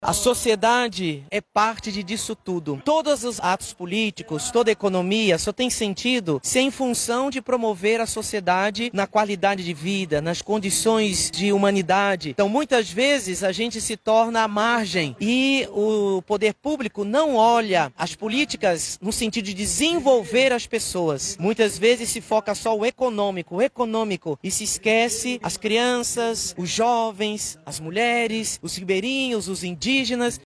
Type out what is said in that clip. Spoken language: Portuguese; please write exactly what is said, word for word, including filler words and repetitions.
A sociedade é parte de disso tudo. Todos os atos políticos, toda a economia só tem sentido se é em função de promover a sociedade na qualidade de vida, nas condições de humanidade. Então, muitas vezes a gente se torna à margem e o poder público não olha as políticas no sentido de desenvolver as pessoas. Muitas vezes se foca só o econômico, o econômico e se esquece as crianças, os jovens, as mulheres, os ribeirinhos, os indígenas.